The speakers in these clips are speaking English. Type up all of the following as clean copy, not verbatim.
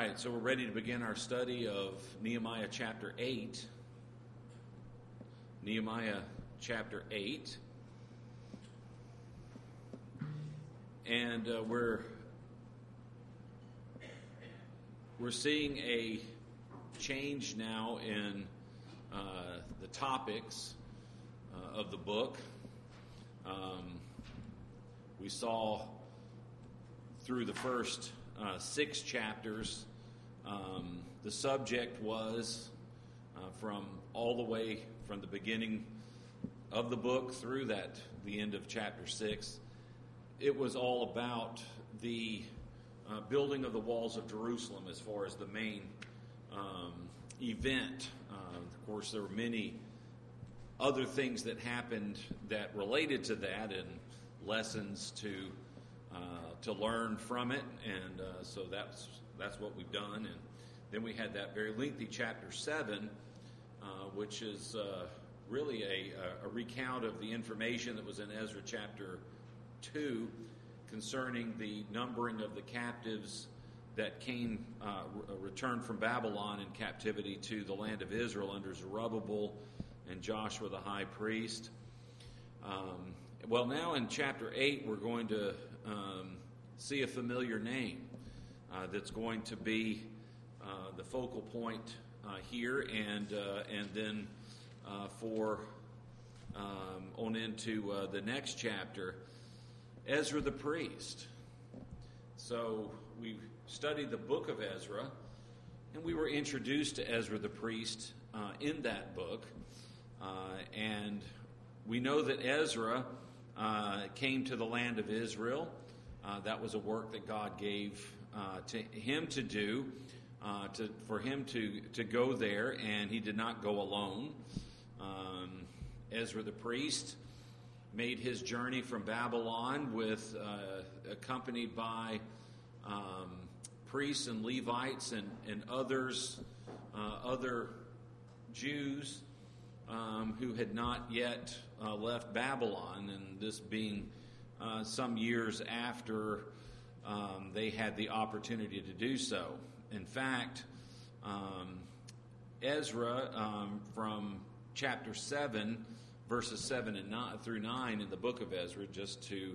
right, so we're ready to begin our study of Nehemiah chapter 8. Nehemiah chapter 8. And we're seeing a change now in the topics of the book. We saw through the first 6 chapters, the subject was from all the way from the beginning of the book through the end of chapter 6. It was all about the building of the walls of Jerusalem as far as the main event. Of course, there were many other things that happened that related to that and lessons to learn from it, and so that's what we've done. And then we had that very lengthy chapter 7, which is really a recount of the information that was in Ezra chapter 2 concerning the numbering of the captives that came returned from Babylon in captivity to the land of Israel under Zerubbabel and Joshua the high priest. Well, now in chapter 8 we're going to see a familiar name that's going to be the focal point here, and then for on into the next chapter, Ezra the priest. So we studied the book of Ezra, and we were introduced to Ezra the priest in that book, and we know that Ezra came to the land of Israel. That was a work that God gave to him to do, for him to go there, and he did not go alone. Ezra the priest made his journey from Babylon accompanied by priests and Levites and others, other Jews who had not yet left Babylon, and this being some years after they had the opportunity to do so. In fact, Ezra, from chapter 7, verses 7 and 9 through 9 in the book of Ezra, just to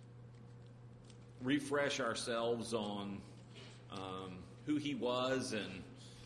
refresh ourselves on who he was and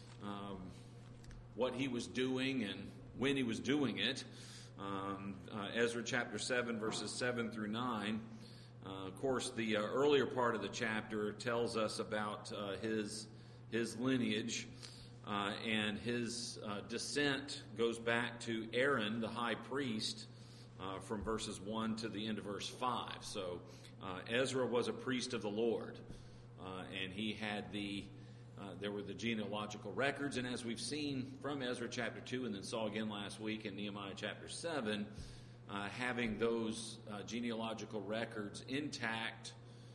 what he was doing and when he was doing it. Ezra chapter 7, verses 7 through 9. Of course, the earlier part of the chapter tells us about his lineage, and his descent goes back to Aaron, the high priest, from verses 1 to the end of verse 5. So Ezra was a priest of the Lord, and he had there were the genealogical records, and as we've seen from Ezra chapter 2 and then saw again last week in Nehemiah chapter 7, having those genealogical records intact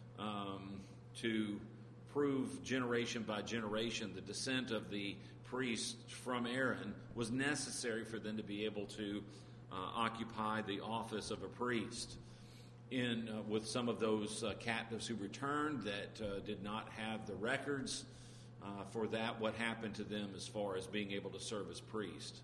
to prove generation by generation the descent of the priests from Aaron was necessary for them to be able to occupy the office of a priest. With some of those captives who returned that did not have the records for that, what happened to them as far as being able to serve as priest?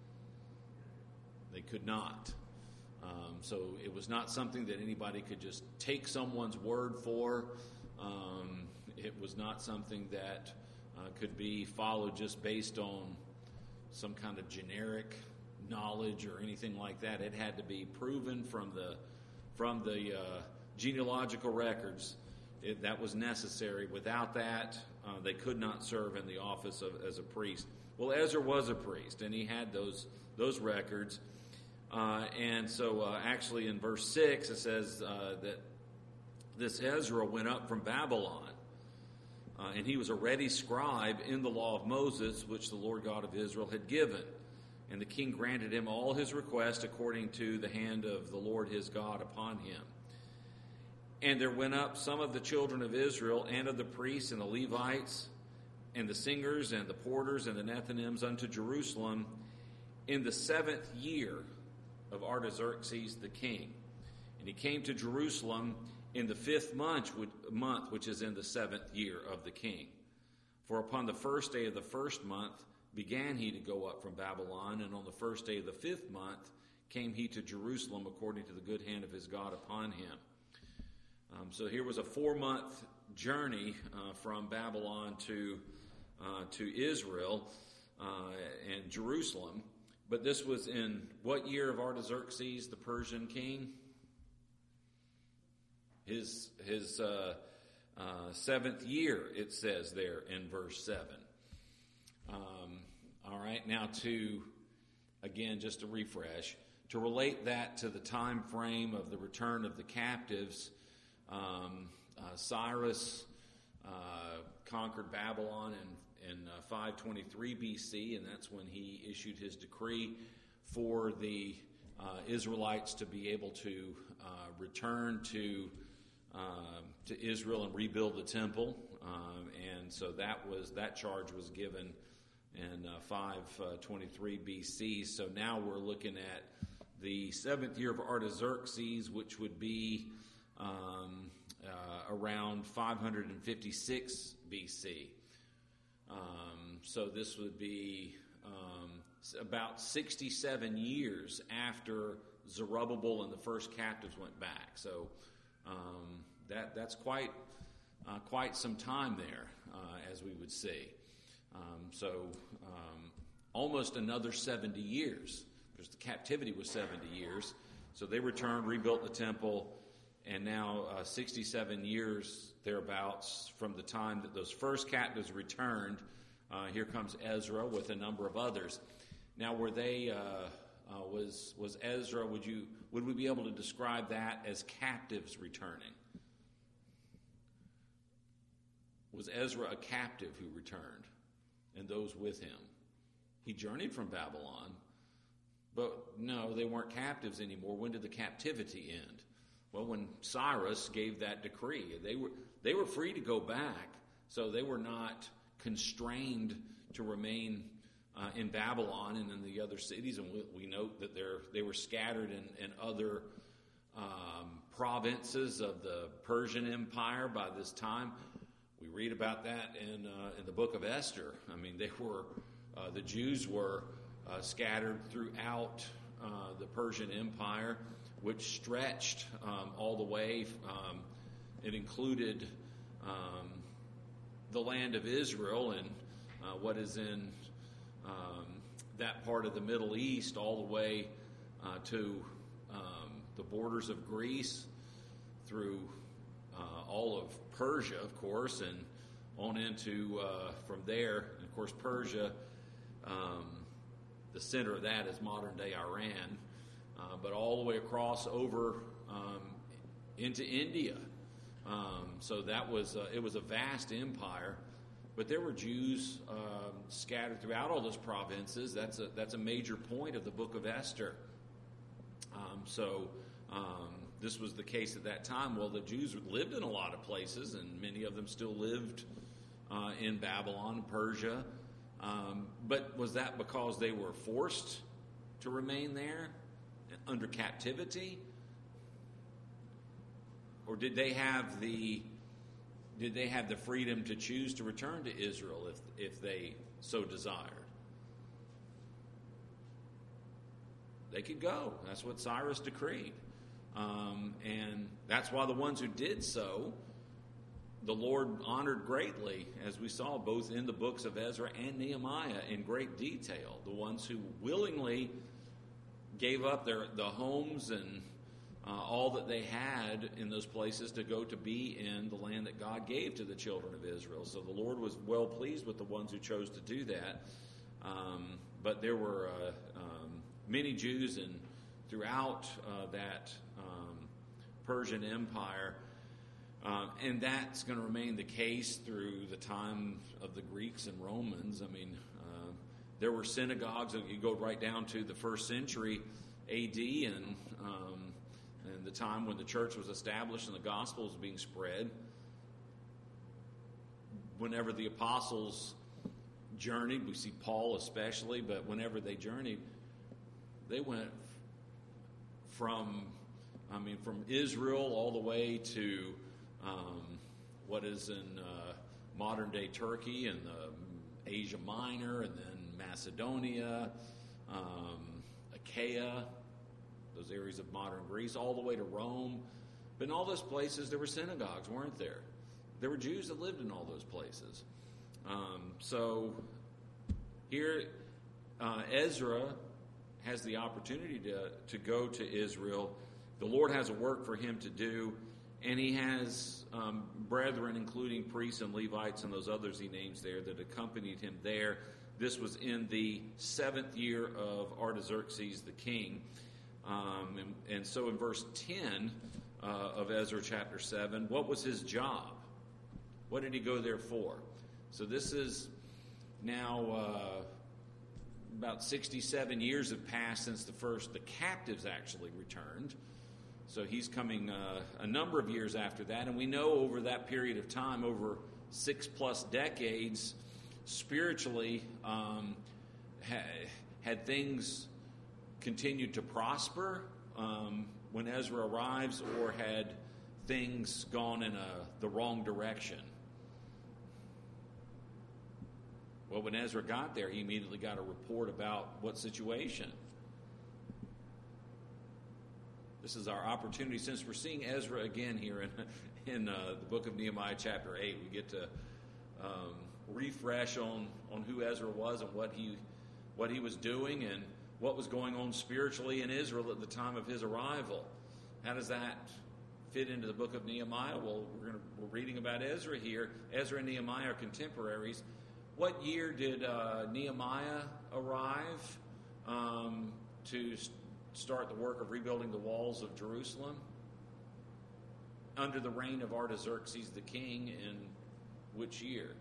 They could not. So it was not something that anybody could just take someone's word for. It was not something that could be followed just based on some kind of generic knowledge or anything like that. It had to be proven from the genealogical records. That was necessary. Without that, they could not serve in the office as a priest. Well, Ezra was a priest, and he had those records. And so actually in verse 6 it says that this Ezra went up from Babylon, and he was a ready scribe in the law of Moses, which the Lord God of Israel had given. And the king granted him all his requests according to the hand of the Lord his God upon him. And there went up some of the children of Israel, and of the priests and the Levites, and the singers and the porters and the Nethinims unto Jerusalem in the 7th year of Artaxerxes the king. And he came to Jerusalem in the 5th month, which is in the 7th year of the king. For upon the first day of the first month began he to go up from Babylon, and on the first day of the 5th month came he to Jerusalem according to the good hand of his God upon him. So here was a 4-month journey from Babylon to Israel and Jerusalem. But this was in what year of Artaxerxes, the Persian king? His 7th year, it says there in verse 7. All right, now just to refresh, to relate that to the time frame of the return of the captives, Cyrus conquered Babylon in 523 BC, and that's when he issued his decree for the Israelites to be able to return to Israel and rebuild the temple, and so that charge was given in 523 BC. So now we're looking at the 7th year of Artaxerxes, which would be around 556 BC. So this would be about 67 years after Zerubbabel and the first captives went back. So that's quite some time there, as we would see. Almost another 70 years, because the captivity was 70 years. So they returned, rebuilt the temple, and now 67 years thereabouts from the time that those first captives returned, here comes Ezra with a number of others. Now, were they was Ezra? Would we be able to describe that as captives returning? Was Ezra a captive who returned, and those with him? He journeyed from Babylon, but no, they weren't captives anymore. When did the captivity end? Well, when Cyrus gave that decree, they were free to go back, so they were not constrained to remain in Babylon and in the other cities. And we note that they were scattered in other provinces of the Persian Empire by this time. We read about that in the book of Esther. I mean, the Jews were scattered throughout the Persian Empire, which stretched all the way. It included the land of Israel and what is in that part of the Middle East, all the way to the borders of Greece, through all of Persia, of course, and on into from there. And of course, Persia, the center of that is modern-day Iran, but all the way across over into India. So that was it was a vast empire, but there were Jews scattered throughout all those provinces. That's a major point of the book of Esther. This was the case at that time. Well, the Jews lived in a lot of places, and many of them still lived in Babylon, Persia. But was that because they were forced to remain there under captivity? Or did they have the freedom to choose to return to Israel if they so desired? They could go. That's what Cyrus decreed. And that's why the ones who did so, the Lord honored greatly, as we saw both in the books of Ezra and Nehemiah in great detail. The ones who willingly gave up the homes and all that they had in those places to go to be in the land that God gave to the children of Israel. So the Lord was well pleased with the ones who chose to do that. But there were many Jews throughout that Persian Empire, and that's going to remain the case through the time of the Greeks and Romans. I mean, there were synagogues. You go right down to the 1st century A.D. and the time when the church was established and the gospel was being spread. Whenever the apostles journeyed, we see Paul especially, but whenever they journeyed, they went from Israel all the way to what is in modern-day Turkey and Asia Minor, and then Macedonia, Achaia, those areas of modern Greece, all the way to Rome. But in all those places, there were synagogues, weren't there? There were Jews that lived in all those places. So here, Ezra has the opportunity to go to Israel. The Lord has a work for him to do, and he has brethren, including priests and Levites and those others he names there, that accompanied him there. This was in the 7th year of Artaxerxes the king. And so in verse 10 of Ezra chapter 7, what was his job? What did he go there for? So this is now about 67 years have passed since the captives actually returned. So he's coming a number of years after that. And we know over that period of time, over 6+ decades, spiritually, had things continued to prosper when Ezra arrives, or had things gone in the wrong direction? Well, when Ezra got there, he immediately got a report about what situation. This is our opportunity, since we're seeing Ezra again here in the book of Nehemiah chapter 8. We get to refresh on who Ezra was and what he was doing and what was going on spiritually in Israel at the time of his arrival. How does that fit into the book of Nehemiah? Well, we're reading about Ezra here. Ezra and Nehemiah are contemporaries. What year did Nehemiah arrive to start the work of rebuilding the walls of Jerusalem? Under the reign of Artaxerxes the king, in which year?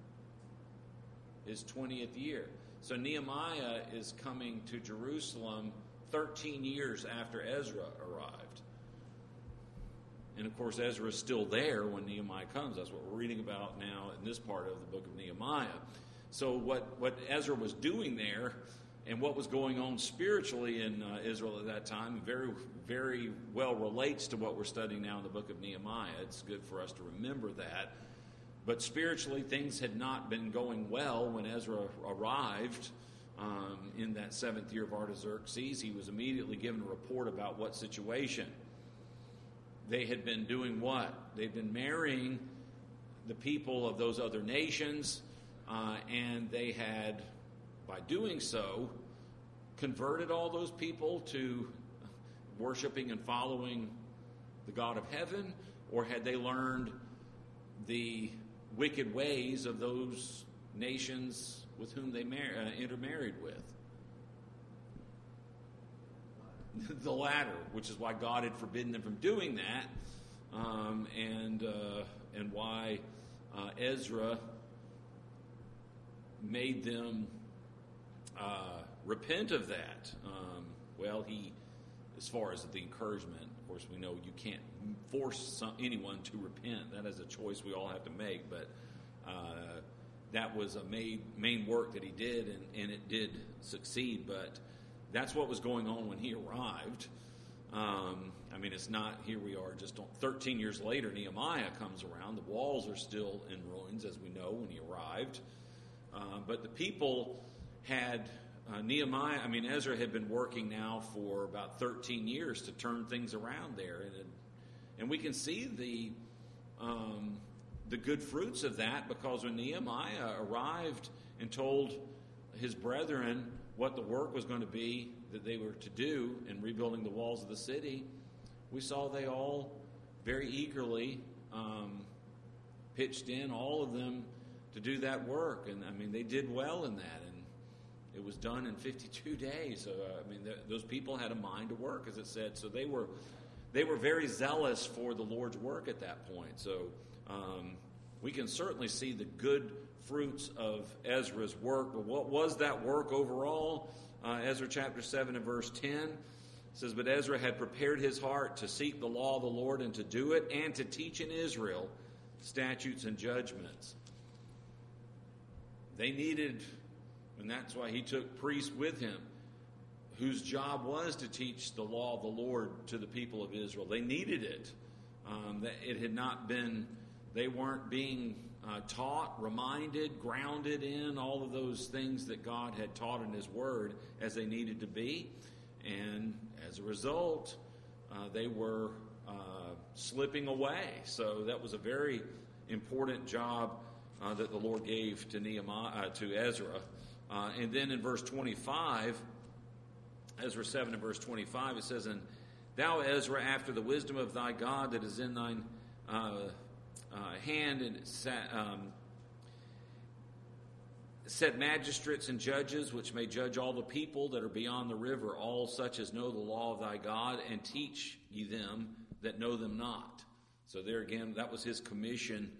His 20th year. So Nehemiah is coming to Jerusalem 13 years after Ezra arrived. And of course, Ezra is still there when Nehemiah comes. That's what we're reading about now in this part of the book of Nehemiah. So what Ezra was doing there and what was going on spiritually in Israel at that time very, very well relates to what we're studying now in the book of Nehemiah. It's good for us to remember that. But spiritually, things had not been going well when Ezra arrived in that 7th year of Artaxerxes. He was immediately given a report about what situation. They had been doing what? They'd been marrying the people of those other nations, and they had, by doing so, converted all those people to worshiping and following the God of heaven, or had they learned the wicked ways of those nations with whom they intermarried with? The latter, which is why God had forbidden them from doing that, and why Ezra made them repent of that. He, as far as the encouragement, of course, we know you can't force anyone to repent. That is a choice we all have to make. But that was a main work that he did, and it did succeed. But that's what was going on when he arrived. It's not, here we are just 13 years later, Nehemiah comes around. The walls are still in ruins, as we know, when he arrived. But the people had, Ezra had been working now for about 13 years to turn things around there. And we can see the good fruits of that, because when Nehemiah arrived and told his brethren what the work was going to be that they were to do in rebuilding the walls of the city, we saw they all very eagerly pitched in, all of them, to do that work. And they did well in that, and it was done in 52 days. So those people had a mind to work, as it said. So they were very zealous for the Lord's work at that point. So we can certainly see the good fruits of Ezra's work. But what was that work overall? Ezra chapter 7 and verse 10 says, "But Ezra had prepared his heart to seek the law of the Lord and to do it, and to teach in Israel statutes and judgments." They needed, and that's why he took priests with him, whose job was to teach the law of the Lord to the people of Israel. They needed it. It had not been They weren't being taught, reminded, grounded in all of those things that God had taught in His Word as they needed to be. And as a result, they were slipping away. So that was a very important job that the Lord gave to Ezra. And then in verse 25, Ezra 7 and verse 25, it says, "And thou, Ezra, after the wisdom of thy God that is in thine hand, and set magistrates and judges, which may judge all the people that are beyond the river, all such as know the law of thy God, and teach ye them that know them not." So there again, that was his commission,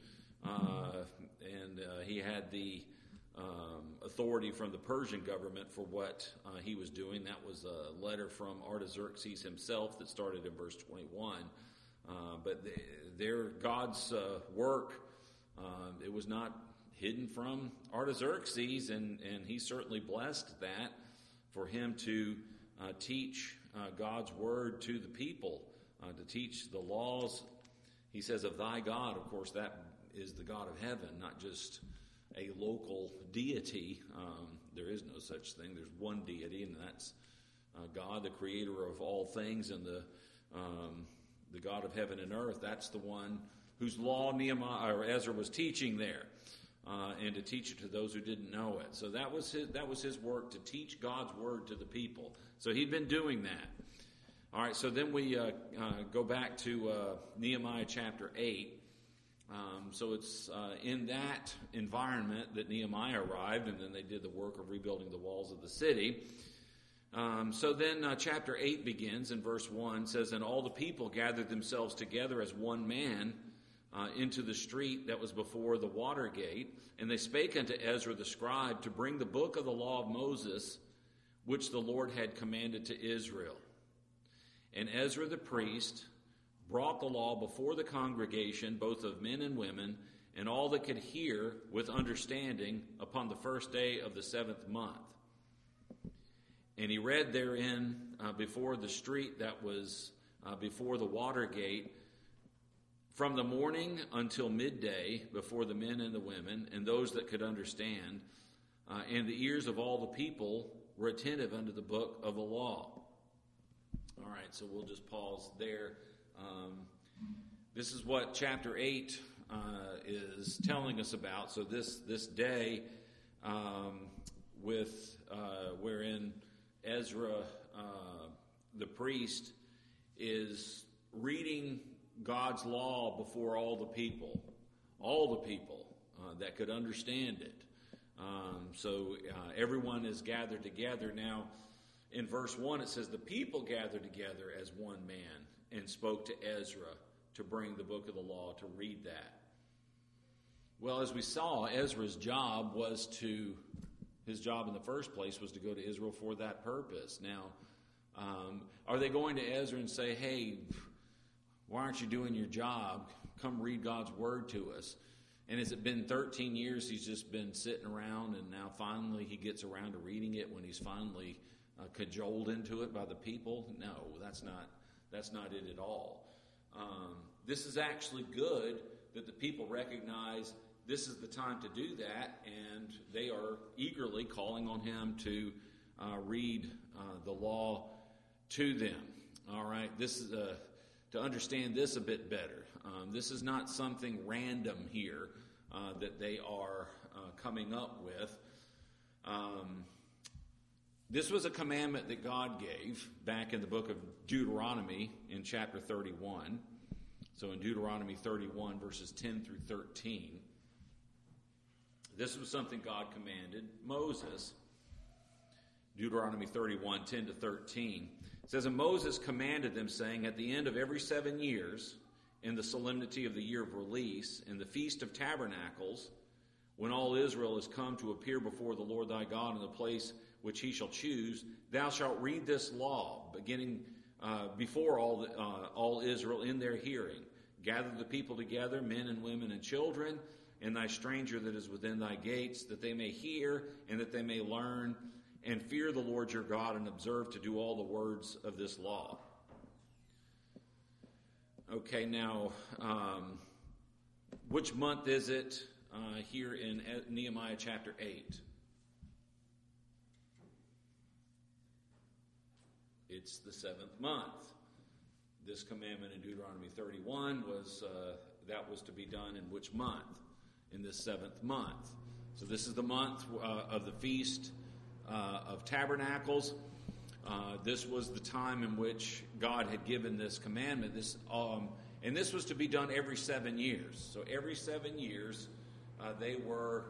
and he had the authority from the Persian government for what he was doing. That was a letter from Artaxerxes himself that started in verse 21. But God's work, it was not hidden from Artaxerxes, and he certainly blessed that for him to teach God's word to the people, to teach the laws. He says, of thy God. Of course, that is the God of heaven, not just a local deity. There is no such thing. There's one deity, and that's God, the creator of all things, and the God of heaven and earth. That's the one whose law Ezra was teaching there, and to teach it to those who didn't know it. So that was his work, to teach God's word to the people. So he'd been doing that. All right, so then we go back to Nehemiah chapter 8. So it's in that environment that Nehemiah arrived, and then they did the work of rebuilding the walls of the city. So then chapter 8 begins in verse 1, says, "And all the people gathered themselves together as one man into the street that was before the water gate. And they spake unto Ezra the scribe to bring the book of the law of Moses, which the Lord had commanded to Israel. And Ezra the priest brought the law before the congregation, both of men and women, and all that could hear with understanding upon the first day of the 7th month. And he read therein before the street that was before the water gate, from the morning until midday, before the men and the women, and those that could understand. And the ears of all the people were attentive unto the book of the law." All right, so we'll just pause there. This is what chapter 8 is telling us about. So this day, wherein Ezra, the priest, is reading God's law before all the people that could understand it. So everyone is gathered together. Now, in verse 1, it says, "The people gathered together as one man and spoke to Ezra to bring the book of the law," to read that. Well, as we saw, Ezra's job his job in the first place was to go to Israel for that purpose. Now, are they going to Ezra and say, "Hey, why aren't you doing your job? Come read God's word to us"? And has it been 13 years he's just been sitting around, and now finally he gets around to reading it when he's finally cajoled into it by the people? No, that's not it at all. This is actually good that the people recognize this is the time to do that, and they are eagerly calling on him to read the law to them. All right, this is to understand this a bit better. This is not something random here that they are coming up with. This was a commandment that God gave back in the book of Deuteronomy in chapter 31. So in Deuteronomy 31, verses 10 through 13, this was something God commanded Moses. Deuteronomy 31, 10 to 13. It says, "And Moses commanded them, saying, At the end of every 7 years, in the solemnity of the year of release, in the feast of tabernacles, when all Israel is come to appear before the Lord thy God in the place which he shall choose, thou shalt read this law, beginning before all Israel in their hearing. Gather the people together, men and women and children, and thy stranger that is within thy gates, that they may hear and that they may learn, and fear the Lord your God, and observe to do all the words of this law." Okay, now, Which month is it here in Nehemiah chapter 8? It's the 7th month. This commandment in Deuteronomy 31 was to be done in which month? In this 7th month. So this is the month of the Feast of Tabernacles. This was the time in which God had given this commandment. And this was to be done every 7 years. So every 7 years, they were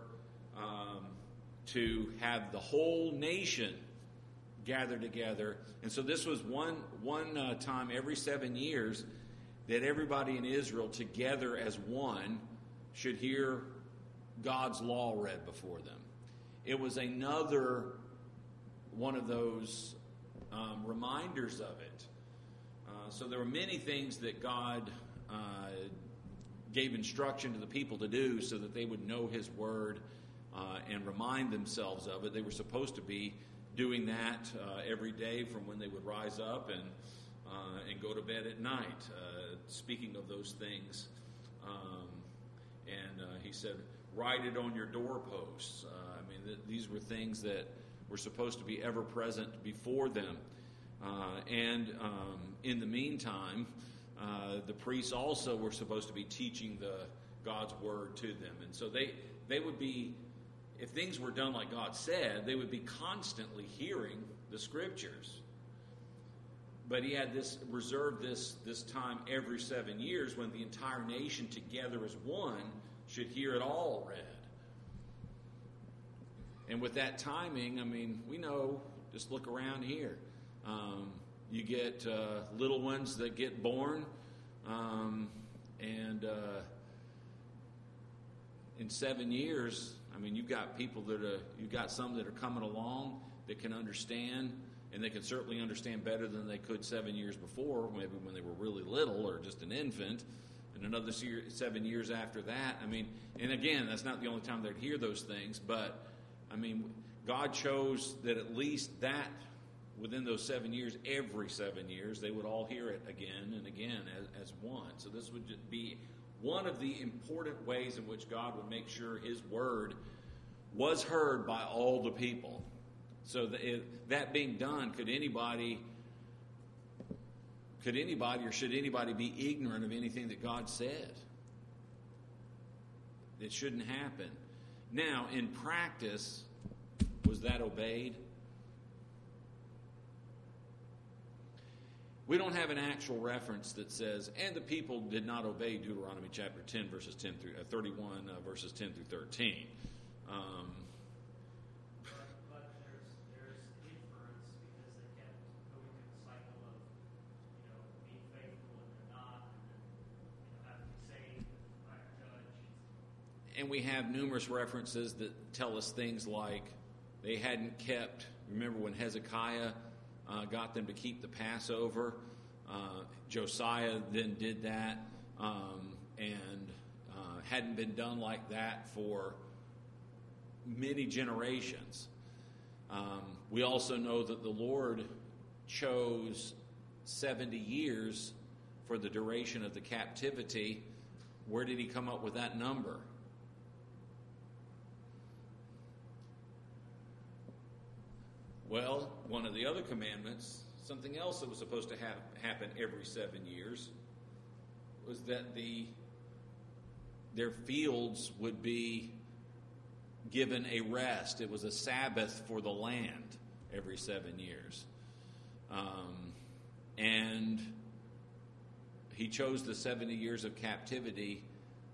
to have the whole nation gather together. And so this was one time every 7 years that everybody in Israel together as one should hear God's law read before them. It was another one of those reminders of it. So there were many things that God gave instruction to the people to do so that they would know His Word and remind themselves of it. They were supposed to be doing that every day from when they would rise up and go to bed at night, speaking of those things. He said, write it on your doorposts. These were things that were supposed to be ever present before them. In the meantime, the priests also were supposed to be teaching God's word to them. And so they would be, if things were done like God said, they would be constantly hearing the scriptures. But He had reserved this time every 7 years when the entire nation together as one should hear it all read. And with that timing, we know, just look around here. You get little ones that get born, and in 7 years, you've got people you've got some that are coming along that can understand, and they can certainly understand better than they could 7 years before, maybe when they were really little or just an infant. And another 7 years after that. And again, that's not the only time they'd hear those things, but God chose that at least that within those 7 years, every 7 years, they would all hear it again and again as one. So this would just be one of the important ways in which God would make sure His word was heard by all the people. So that being done, could anybody or should anybody be ignorant of anything that God said? It shouldn't happen. Now, in practice, was that obeyed? We don't have an actual reference that says, and the people did not obey Deuteronomy chapter 10, verses 10 through 31, verses 10 through 13. But there's inference because they kept going through the cycle of, being faithful and then not, and then, have to be saved by a judge. And we have numerous references that tell us things like they hadn't kept, remember when Hezekiah got them to keep the Passover. Josiah then did that, and hadn't been done like that for many generations. We also know that the Lord chose 70 years for the duration of the captivity. Where did He come up with that number? Well, one of the other commandments, something else that was supposed to happen every 7 years, was that their fields would be given a rest. It was a Sabbath for the land every 7 years. And He chose the 70 years of captivity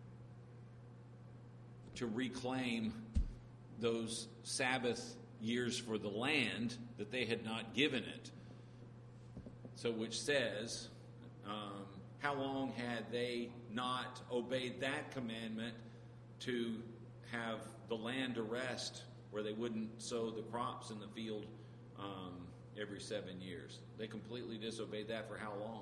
to reclaim those Sabbath years for the land that they had not given it. So which says, how long had they not obeyed that commandment to have the land to rest where they wouldn't sow the crops in the field every 7 years? They completely disobeyed that for how long?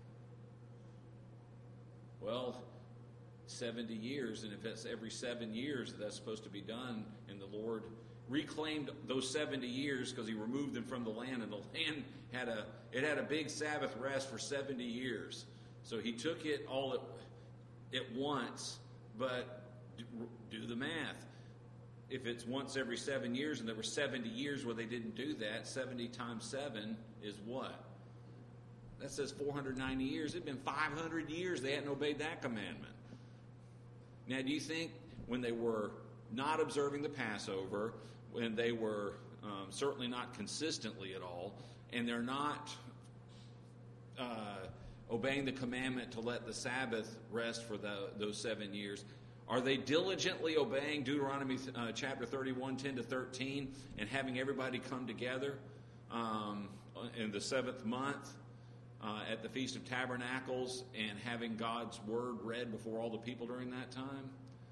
Well, 70 years, and if that's every 7 years that's supposed to be done, and the Lord reclaimed those 70 years because He removed them from the land, and the land had a big Sabbath rest for 70 years. So He took it all at once But do the math. If it's once every 7 years, and there were 70 years where they didn't do that, 70 times 7 is what? That says 490 years. It'd been 500 years they hadn't obeyed that commandment. Now, do you think when they were not observing the Passover, when they were certainly not consistently at all, and they're not obeying the commandment to let the Sabbath rest for those 7 years, are they diligently obeying Deuteronomy chapter 31, 10 to 13, and having everybody come together in the 7th month at the Feast of Tabernacles and having God's word read before all the people during that time?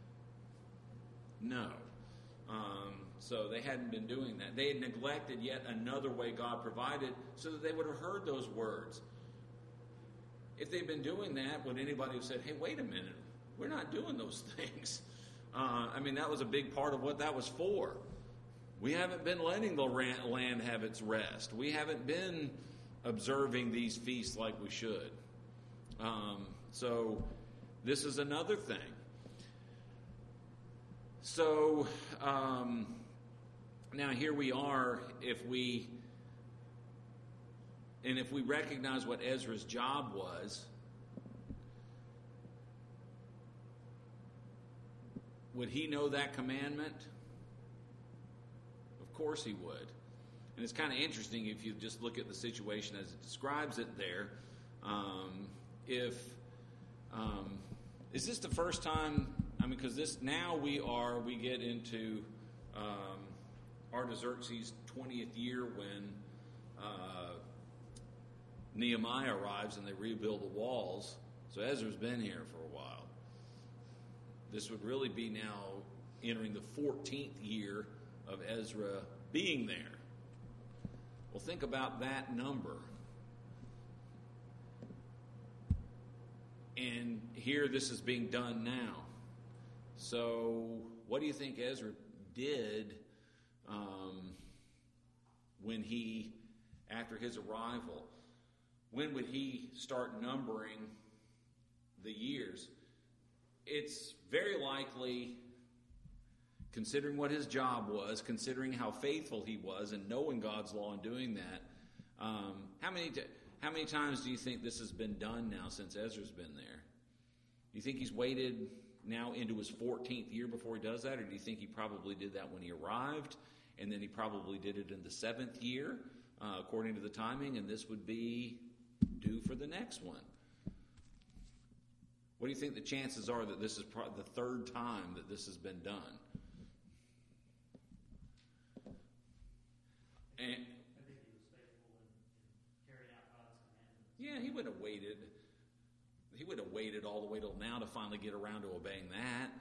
No. So they hadn't been doing that. They had neglected yet another way God provided so that they would have heard those words. If they'd been doing that, would anybody have said, hey, wait a minute, we're not doing those things? That was a big part of what that was for. We haven't been letting the land have its rest. We haven't been observing these feasts like we should. So this is another thing. So now here we are, if we recognize what Ezra's job was, would he know that commandment? Of course he would. And it's kind of interesting if you just look at the situation as it describes it there. Is this the first time? Because we get into Artaxerxes' 20th year when Nehemiah arrives and they rebuild the walls. So Ezra's been here for a while. This would really be now entering the 14th year of Ezra being there. Well, think about that number. And here this is being done now. So what do you think Ezra did after his arrival? When would he start numbering the years? It's very likely, considering what his job was, considering how faithful he was, and knowing God's law and doing that, how many times do you think this has been done now since Ezra's been there? Do you think he's waited now into his 14th year before he does that, or do you think he probably did that when he arrived, and then he probably did it in the 7th year, according to the timing, and this would be due for the next one? What do you think the chances are that this is the third time that this has been done? And I think he was faithful in carrying out God's commandments. Yeah, he would have waited. He would have waited all the way till now to finally get around to obeying that.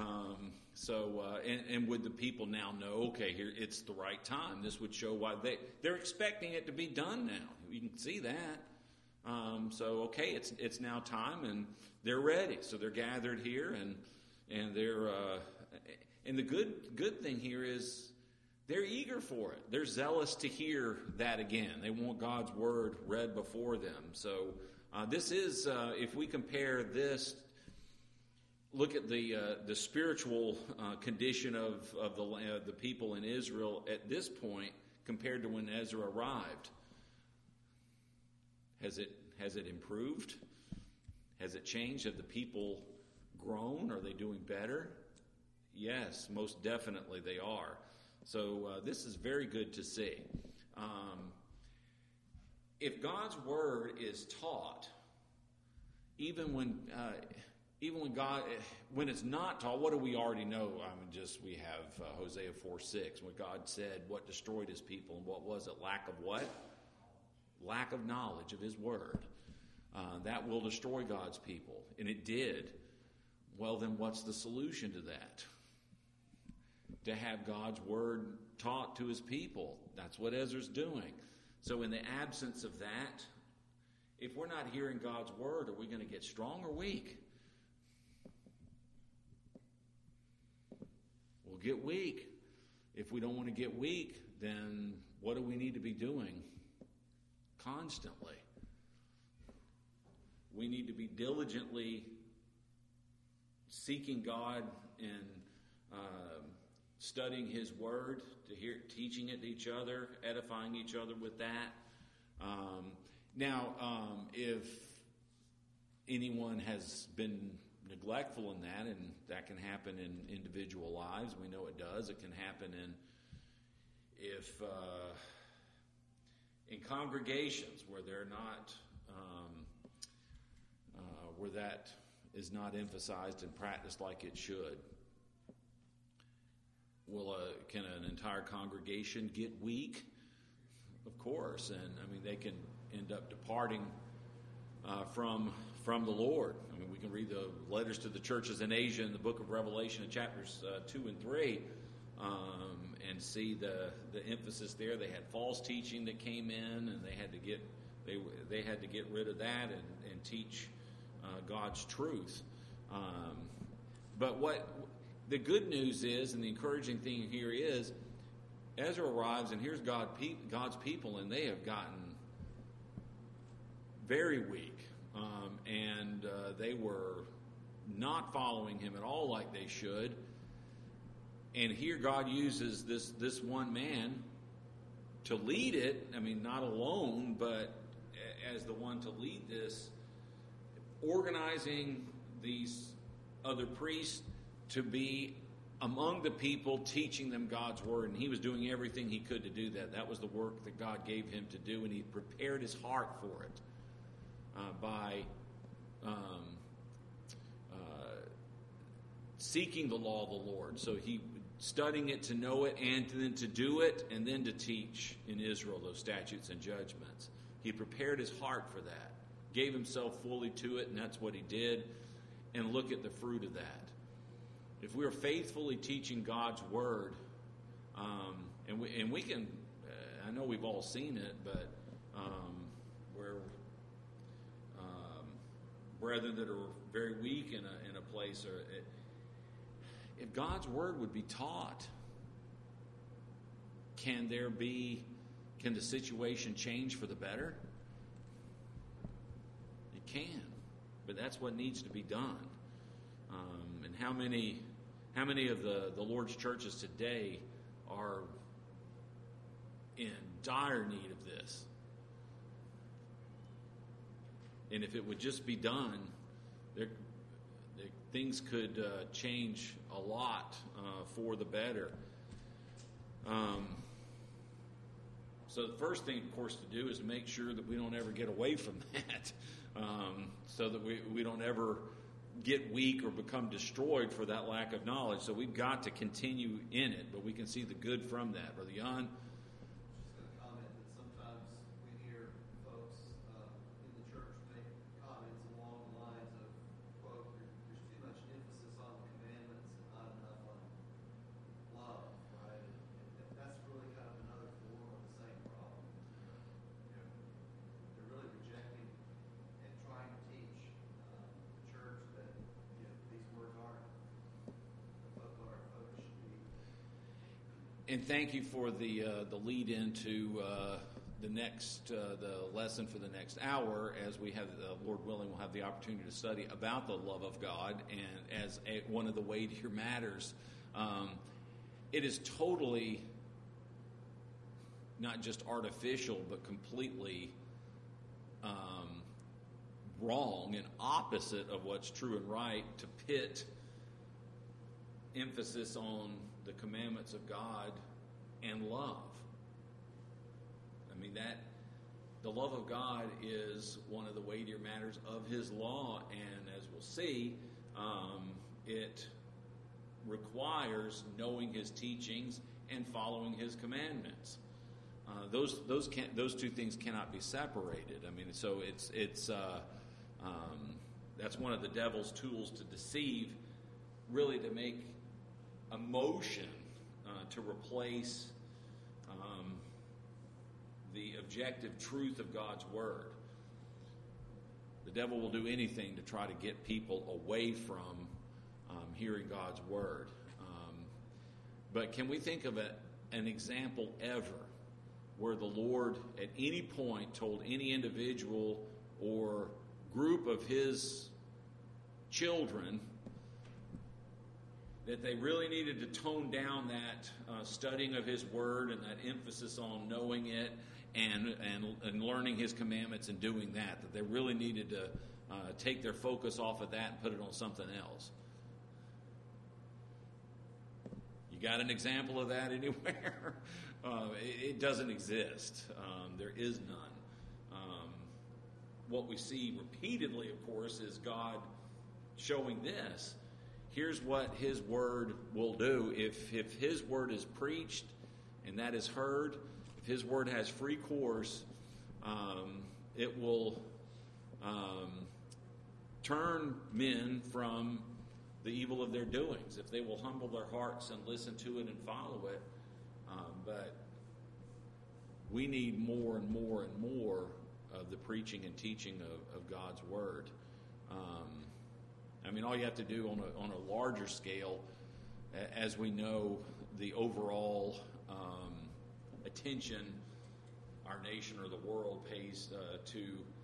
And would the people now know? Okay, here it's the right time. This would show why they're expecting it to be done now. You can see that. Okay, it's now time, and they're ready. So they're gathered here, and they're and the good thing here is they're eager for it. They're zealous to hear that again. They want God's word read before them. So this is, if we compare this, look at the spiritual condition of the people in Israel at this point compared to when Ezra arrived. Has it improved? Has it changed? Have the people grown? Are they doing better? Yes, most definitely they are. So this is very good to see. If God's word is taught, even when it's not taught, what do we already know? We have Hosea 4:6, when God said what destroyed his people, and what was it? Lack of what? Lack of knowledge of his word. That will destroy God's people. And it did. Well, then what's the solution to that? To have God's word taught to his people. That's what Ezra's doing. So in the absence of that, if we're not hearing God's word, are we going to get strong or weak? We'll get weak. If we don't want to get weak, then what do we need to be doing? Constantly. We need to be diligently seeking God and studying His Word, teaching it to each other, edifying each other with that. Now, if anyone has been neglectful in that, and that can happen in individual lives, we know it does. It can happen in congregations where they're not, where that is not emphasized and practiced like it should. Can an entire congregation get weak? Of course, and I mean they can end up departing from the Lord. I mean, we can read the letters to the churches in Asia in the book of Revelation in chapters 2 and 3, and see the emphasis there. They had false teaching that came in, and they had to get rid of that and teach God's truth. But what the good news is, and the encouraging thing here is, Ezra arrives, and here's God's people, and they have gotten very weak, and they were not following him at all like they should. And here God uses this one man to lead it. I mean, not alone, but as the one to lead this, organizing these other priests to be among the people, teaching them God's Word. And he was doing everything he could to do that. That was the work that God gave him to do, and he prepared his heart for it by seeking the law of the Lord. So he studying it to know it, and then to do it, and then to teach in Israel those statutes and judgments. He prepared his heart for that, gave himself fully to it, and that's what he did. And look at the fruit of that. If we are faithfully teaching God's Word, and we can, I know we've all seen it, but where brethren that are very weak in a place, if God's Word would be taught, can the situation change for the better? It can, but that's what needs to be done. And how many of the Lord's churches today are in dire need of this? And if it would just be done, things could change a lot for the better. So the first thing, of course, to do is to make sure that we don't ever get away from that, so that we don't ever get weak or become destroyed for that lack of knowledge. So we've got to continue in it, but we can see the good from that. Brother Jan? And thank you for the lead into the lesson for the next hour, as we have, Lord willing, we'll have the opportunity to study about the love of God, and as one of the weightier matters. It is totally not just artificial, but completely wrong and opposite of what's true and right to pit emphasis on the commandments of God and love. I mean, that the love of God is one of the weightier matters of His law, and as we'll see, it requires knowing His teachings and following His commandments. Those two things cannot be separated. I mean, so it's that's one of the devil's tools to deceive, really, to make emotion to replace the objective truth of God's Word. The devil will do anything to try to get people away from hearing God's Word. But can we think of an example ever where the Lord at any point told any individual or group of His children that they really needed to tone down that studying of His Word and that emphasis on knowing it and learning His commandments and doing that. That they really needed to take their focus off of that and put it on something else. You got an example of that anywhere? It doesn't exist. There is none. What we see repeatedly, of course, is God showing this. Here's what His Word will do. If His Word is preached and that is heard, if His Word has free course, it will turn men from the evil of their doings, if they will humble their hearts and listen to it and follow it. But we need more and more and more of the preaching and teaching of God's Word. All you have to do on a larger scale, as we know, the overall attention our nation or the world pays to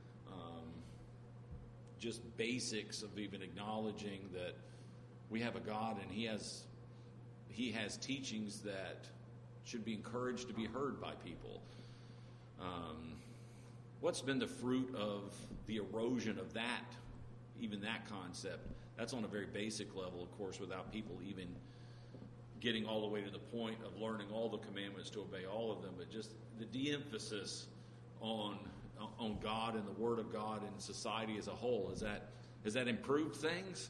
just basics of even acknowledging that we have a God and He has teachings that should be encouraged to be heard by people. What's been the fruit of the erosion of that, even that concept? That's on a very basic level, of course, without people even getting all the way to the point of learning all the commandments to obey all of them, but just the de-emphasis on God and the Word of God and society as a whole. Has that improved things?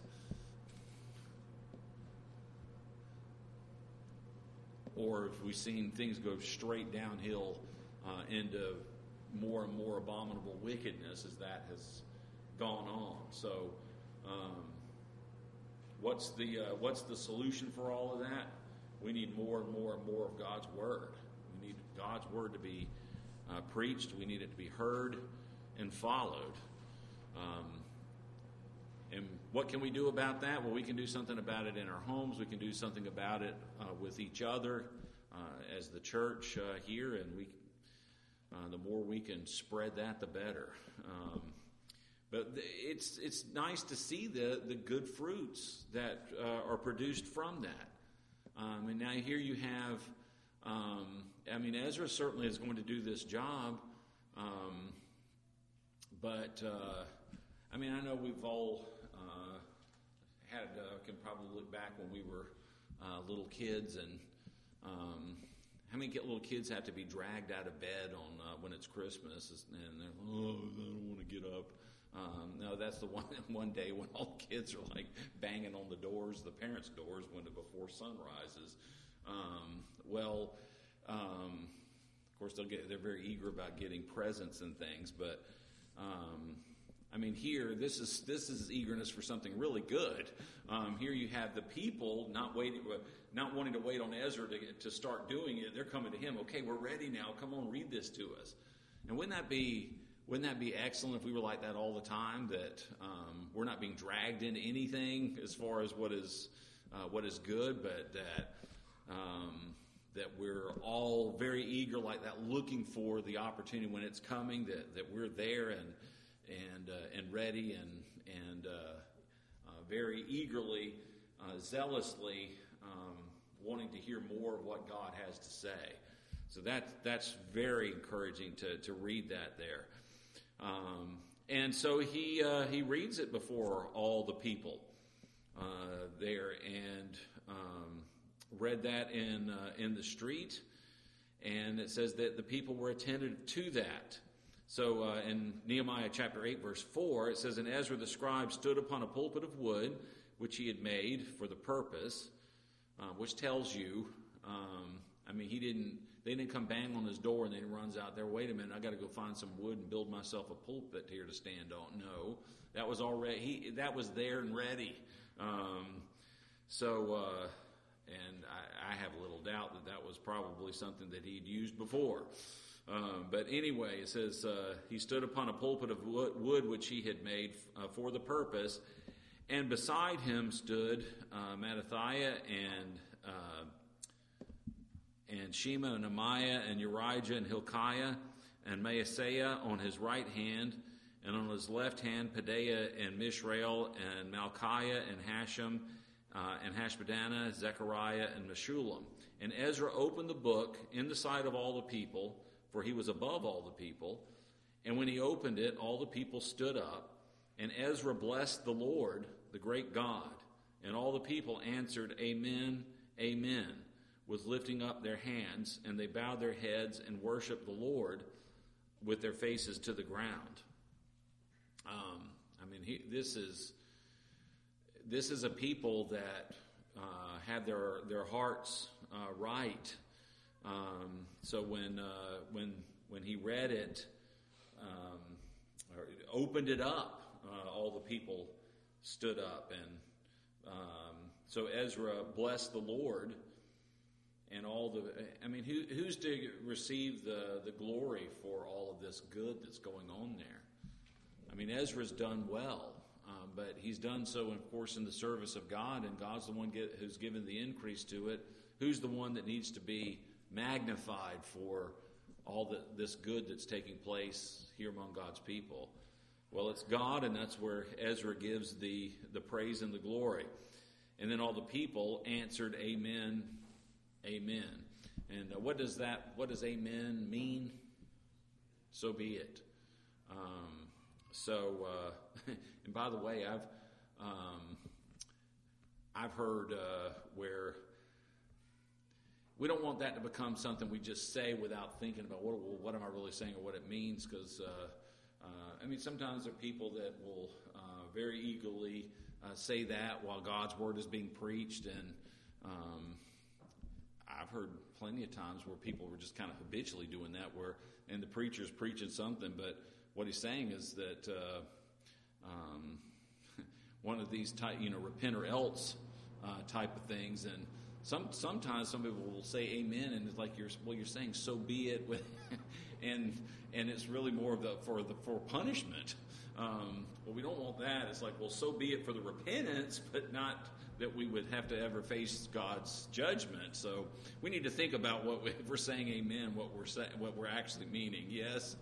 Or have we seen things go straight downhill into more and more abominable wickedness as that has gone on? So, what's the solution for all of that? We need more and more and more of God's Word. We need God's Word to be preached. We need it to be heard and followed. And what can we do about that? Well, we can do something about it in our homes. We can do something about it with each other as the church here, and the more we can spread that, the better. But it's nice to see the good fruits that are produced from that. And now here you have, Ezra certainly is going to do this job, but I know we've all can probably look back when we were little kids, and how many little kids have to be dragged out of bed on when it's Christmas, and they're, I don't want to get up. No, that's the one day when all the kids are like banging on the doors, the parents' doors, before sun rises. Of course they're very eager about getting presents and things, but here this is eagerness for something really good. Here you have the people not wanting to wait on Ezra to start doing it. They're coming to him. Okay, we're ready now. Come on, read this to us. And wouldn't that be excellent if we were like that all the time? That we're not being dragged into anything as far as what is good, but that we're all very eager like that, looking for the opportunity when it's coming. That we're there and ready and very eagerly, zealously wanting to hear more of what God has to say. So that's very encouraging to read that there. And so he reads it before all the people there, and read that in the street, and it says that the people were attentive to that. So in Nehemiah chapter 8, verse 4, it says, "And Ezra the scribe stood upon a pulpit of wood, which he had made for the purpose," which tells you, they didn't come bang on his door and then he runs out there, wait a minute, I got to go find some wood and build myself a pulpit here to stand on. No, that was already, that was there and ready. And I have a little doubt that was probably something that he'd used before. But anyway, it says, he stood upon a pulpit of wood which he had made for the purpose, and beside him stood Mattathiah and Shema and Nehemiah and Urijah and Hilkiah and Maaseiah on his right hand, and on his left hand Pedaiah and Mishael and Malchiah and Hashem and Hashbaddanah, Zechariah, and Meshullam. And Ezra opened the book in the sight of all the people, for he was above all the people. And when he opened it, all the people stood up, and Ezra blessed the Lord, the great God. And all the people answered, Amen, Amen, with lifting up their hands, and they bowed their heads and worshiped the Lord with their faces to the ground. This is a people that have their hearts right. So when he read it, or opened it up, all the people stood up, and so Ezra blessed the Lord, and who's to receive the glory for all of this good that's going on there? Ezra's done well, but he's done so, of course, in the service of God, and God's the one who's given the increase to it. Who's the one that needs to be magnified for all this good that's taking place here among God's people? Well, it's God, and that's where Ezra gives the praise and the glory. And then all the people answered, Amen, Amen. And what does Amen mean? So be it. And by the way, I've heard where we don't want that to become something we just say without thinking about what am I really saying or what it means, because sometimes there are people that will very eagerly say that while God's word is being preached, and I've heard plenty of times where people were just kind of habitually doing that, and the preacher's preaching something, but what he's saying is that one of these type, repent or else type of things, and sometimes some people will say amen, and it's like you're saying so be it, and it's really more of for punishment. Well, we don't want that. It's like, well, so be it for the repentance, but not that we would have to ever face God's judgment. So we need to think about if we're saying amen, what we're actually meaning. Yes.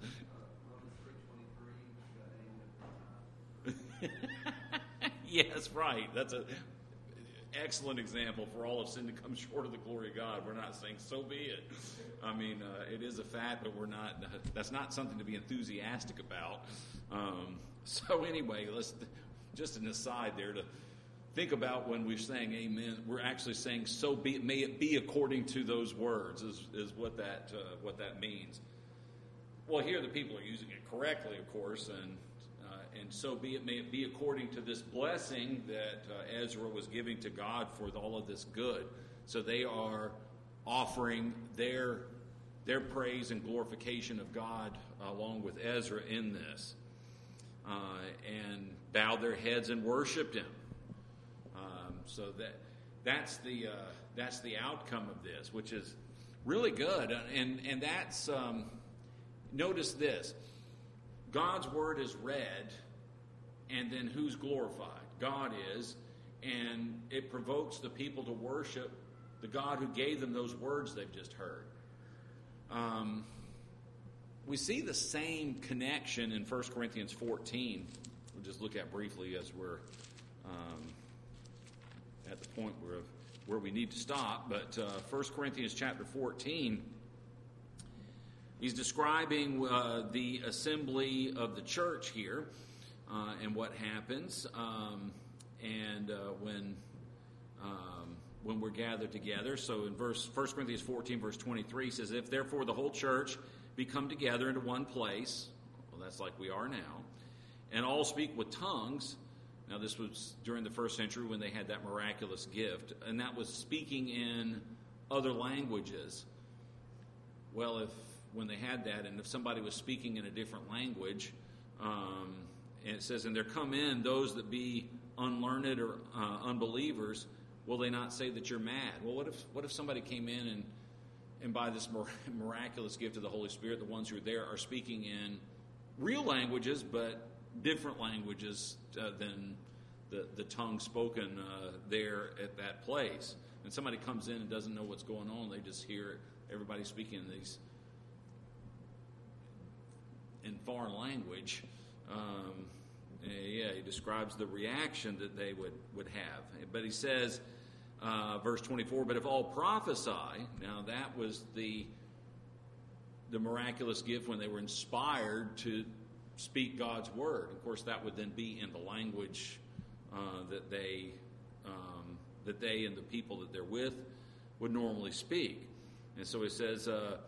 Yes, right. That's an excellent example. For all of sin to come short of the glory of God, we're not saying so be it. It is a fact, but we're not. That's not something to be enthusiastic about. So anyway, let's just an aside there to think about when we're saying amen. We're actually saying so be. May it be according to those words is what that means. Well, here the people are using it correctly, of course, and so be it. May it be according to this blessing that Ezra was giving to God for all of this good. So they are offering their praise and glorification of God along with Ezra in this, and bowed their heads and worshipped Him. So that's the outcome of this, which is really good. And that's notice this: God's word is read, and then who's glorified? God is, and it provokes the people to worship the God who gave them those words they've just heard. We see the same connection in 1 Corinthians 14. We'll just look at briefly as we're at the point where we need to stop. But 1 Corinthians chapter 14, he's describing the assembly of the church here and what happens when we're gathered together. So in 1 Corinthians 14, verse 23, says, if therefore the whole church be come together into one place, well, that's like we are now, and all speak with tongues. Now this was during the first century when they had that miraculous gift, and that was speaking in other languages. Well, when they had that, and if somebody was speaking in a different language, and it says, and there come in those that be unlearned or unbelievers, will they not say that you're mad? Well, what if somebody came in and by this miraculous gift of the Holy Spirit, the ones who are there are speaking in real languages, but different languages than the tongue spoken there at that place. And somebody comes in and doesn't know what's going on. They just hear everybody speaking in foreign language. He describes the reaction that they would have. But he says, verse 24, but if all prophesy, now that was the miraculous gift when they were inspired to speak God's word. Of course, that would then be in the language that they and the people that they're with would normally speak. And so he says,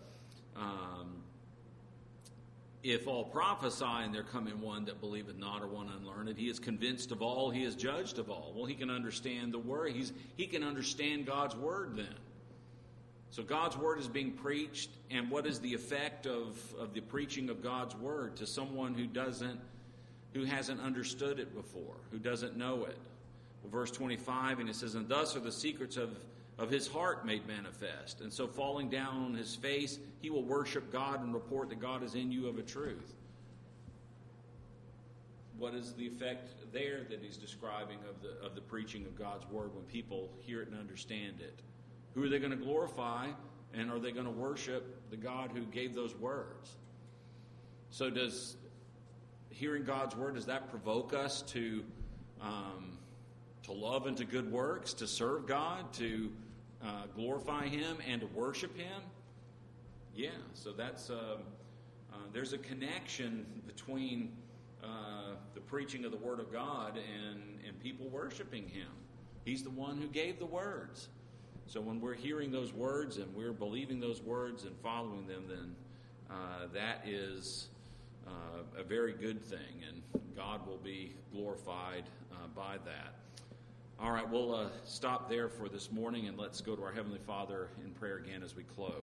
if all prophesy and there come in one that believeth not, or one unlearned, he is convinced of all, he is judged of all. Well, he can understand the word. He can understand God's word then. So God's word is being preached, and what is the effect of the preaching of God's word to someone who hasn't understood it before, who doesn't know it? Well, verse 25, and it says, and thus are the secrets of his heart made manifest. And so falling down on his face, he will worship God and report that God is in you of a truth. What is the effect there that he's describing of the preaching of God's word when people hear it and understand it? Who are they going to glorify, and are they going to worship the God who gave those words? So does hearing God's word, does that provoke us to love and to good works, to serve God, to glorify him, and to worship him? Yeah, so that's there's a connection between the preaching of the word of God and people worshiping him. He's the one who gave the words. So when we're hearing those words and we're believing those words and following them, then that is a very good thing, and God will be glorified by that. All right, we'll stop there for this morning, and let's go to our Heavenly Father in prayer again as we close.